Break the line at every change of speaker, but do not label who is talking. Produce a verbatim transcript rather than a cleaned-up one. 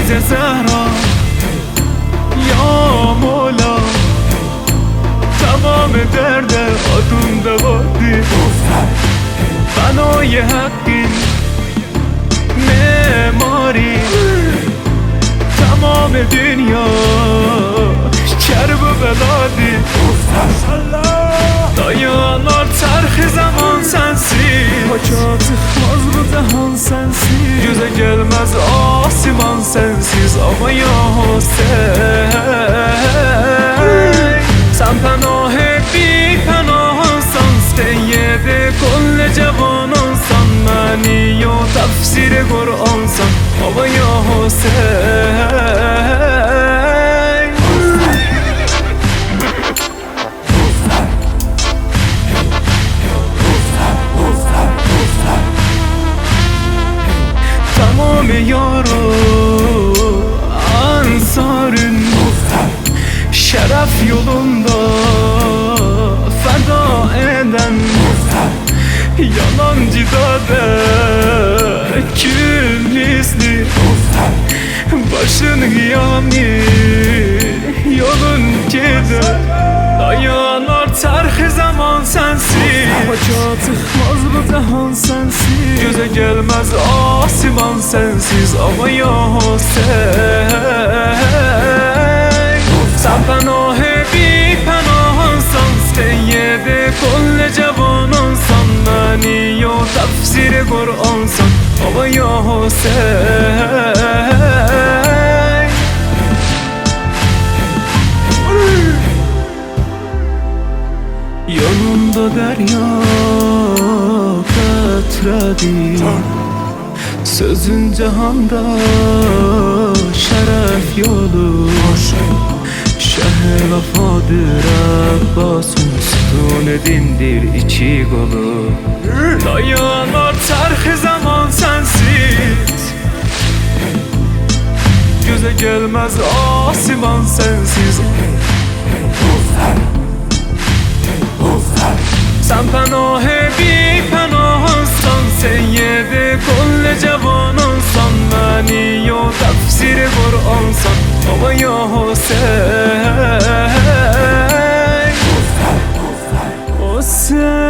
عزیز زهرا یا مولا تمام درد آدون دوادی بنای حقی معماری تمام dünya کرب و بلادی dayanar çarxı zaman sensiz Hacat tıxmaz bu cahan sensiz Göze gelmez asiman sensiz Ama ya sen Sen pənah-ı bir pənahsan Seyyid-i kull cavanansan Məni yo təfsir-i Qur'ansan Ama ya sen Tamam yaro ansarın Şeref yolunda feda eden Yalancı da küllisli Başın gıyami yolun gider Dayanar çarxı zaman sensiz Hacat tıxmaz bu cahan sensiz Göze gelmez asiman sensiz Ama ya sen Sen pənah-ı bir pənahsan Seyyid-i kull cavanansan Məni yo təfsir-i Qur'ansan Ama ya sen Yanımda derya katredir Sözün cihanda şeref yolu Şeh vefadır Abbas'ın sütun dindir içi kolu Dayanar çarxı zaman sensiz Göze gelmez asiman sensiz Sen pənah-ı bir pənahsan Seyyid-i kull cavanansan Məni yo təfsir-i Qur'ansan Ama ya sen O sen